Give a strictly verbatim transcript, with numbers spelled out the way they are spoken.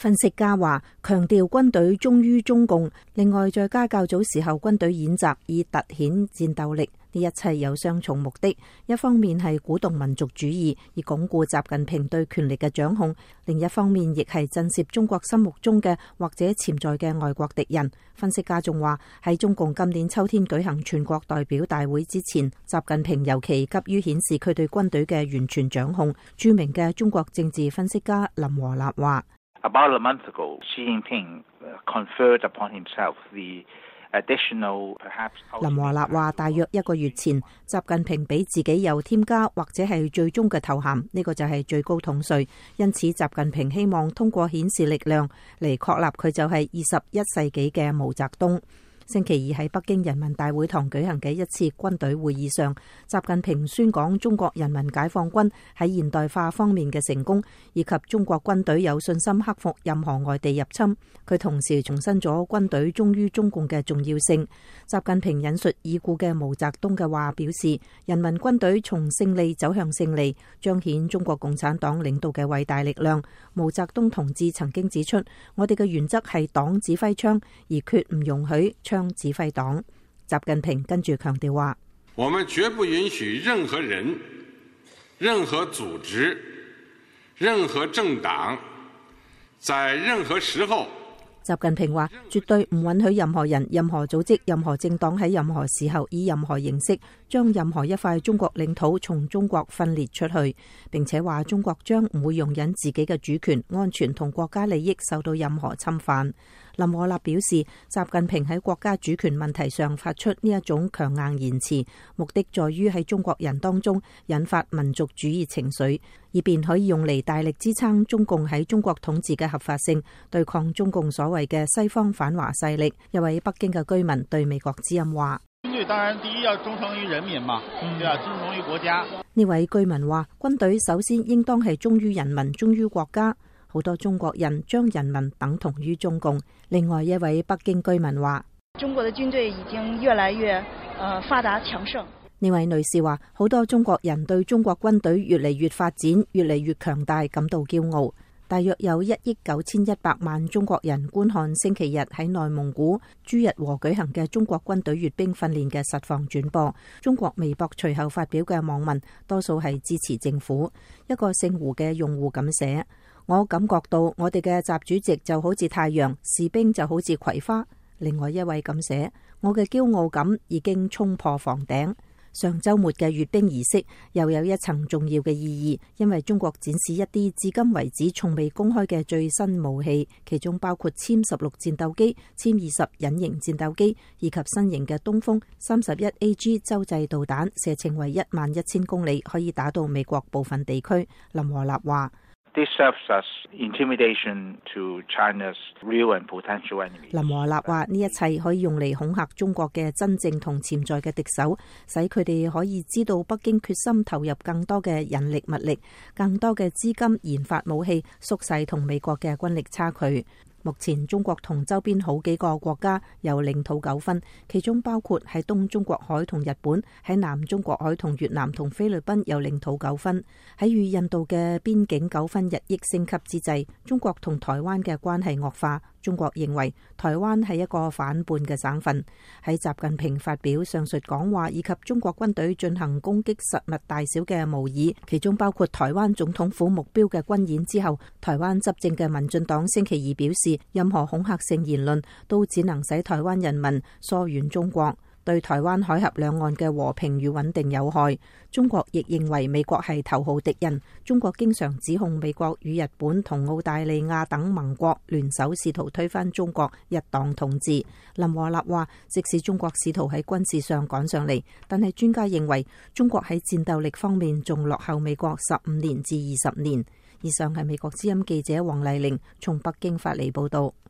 分析家話，強調軍隊忠於中共，另外再加較早時候軍隊演習以凸顯戰鬥力，呢一切有雙重目的。一方面係鼓動民族主義，以鞏固習近平對權力嘅掌控；另一方面亦係震懾中國心目中嘅或者潛在嘅外國敵人。分析家仲話，喺中共今年秋天舉行全國代表大會之前，習近平尤其急於顯示佢對軍隊嘅完全掌控。著名嘅中國政治分析家林和立話 ：About a month ago, Xi Jinping conferred upon himself the additional perhaps。 林和立話：大約一個月前，習近平俾自己又添加或者係最終嘅頭銜，呢個就係最高統帥。因此，習近平希望通過顯示力量嚟確立佢就係二十一世紀嘅毛澤東。星期二喺北京人民大會堂舉行嘅一次軍隊會議上，習近平宣講中國人民解放軍喺現代化方面嘅成功，以及中國軍隊有信心克服任何外地入侵。佢同時重申咗軍隊忠於中共嘅重要性。習近平引述已故嘅毛澤東嘅話，表示人民軍隊從勝利走向勝利，彰顯中國共產黨領導嘅偉大力量。毛澤東同志曾經指出，我哋嘅原則係黨指揮槍，而決唔容許槍指揮黨。習近平跟住強調話： 我們絕不允許任何人、任何組織、任何政黨在任何時候。 習近平話：絕對唔允許任何人、任何組織、任何政黨喺任何時候以任何形式將任何一塊中國領土從中國分裂出去。並且話中國將唔會容忍自己嘅主權、安全同國家利益受到任何侵犯。林和立表示，習近平喺國家主權問題上發出呢一種強硬言辭，目的在於喺中國人當中引發民族主義情緒，以便可以用嚟大力支撐中共喺中國統治嘅合法性，對抗中共所謂嘅西方反華勢力。一位北京嘅居民對美國之音話： 軍隊當然第一要忠誠於人民嘛，對啊，忠誠於國家。 呢位居民話：軍隊首先應當係忠於人民、忠於國家。好多中國人將人民等同於中共。另外一位北京居民話： 中國的軍隊已經越來越呃發達強盛。 呢位女士話：好多中國人對中國軍隊越嚟越發展、越嚟越強大感到驕傲。大約有一億九千一百萬中國人觀看星期日喺內蒙古朱日和舉行嘅中國軍隊閱兵訓練嘅實況轉播。中國微博隨後發表嘅網民多數係支持政府。一個姓胡嘅用戶咁寫：我感覺到我哋嘅習主席就好似太陽，士兵就好似葵花。另外一位咁寫：我嘅驕傲感已經衝破房頂。上週末嘅閱兵儀式又有一層重要嘅意義，因為中國展示一啲至今為止從未公開嘅最新武器，其中包括殲十六戰鬥機、殲二十隱形戰鬥機以及新型嘅東風三十一 A G 洲際導彈，射程為一萬一千公里，可以打到美國部分地區。林和立話 ：This serves as intimidation to China's real and potential enemy. 林和立話：呢一切可以用嚟恐嚇中國嘅真正同潛在嘅敵手，使佢哋可以知道北京決心投入更多嘅人力物力、更多嘅資金研發武器，縮細同美國嘅軍力差距。目前中國同周邊好幾個國家有領土糾紛，其中包括喺東中國海同日本，喺南中國海同越南同菲律賓有領土糾紛。喺與印度嘅邊境糾紛日益升級之際，中國同台灣嘅關係惡化。中國認為台灣係一個反叛嘅省份。喺習近平發表上述講話以及中國軍隊進行攻擊實物大小嘅模擬，其中包括台灣總統府目標嘅軍演之後，台灣執政嘅民進黨星期二表示，任何恐嚇性言論都只能使台灣人民疏遠中國，對台灣海峽兩岸嘅和平與穩定有害。中國亦認為美國係頭號敵人。中國經常指控美國與日本同澳大利亞等盟國聯手試圖推翻中國一黨統治。林和立話：即使中國試圖喺軍事上趕上嚟，但係專家認為中國喺戰鬥力方面仲落後美國十五年至二十年。以上係美國之音記者黃麗玲從北京發嚟報道。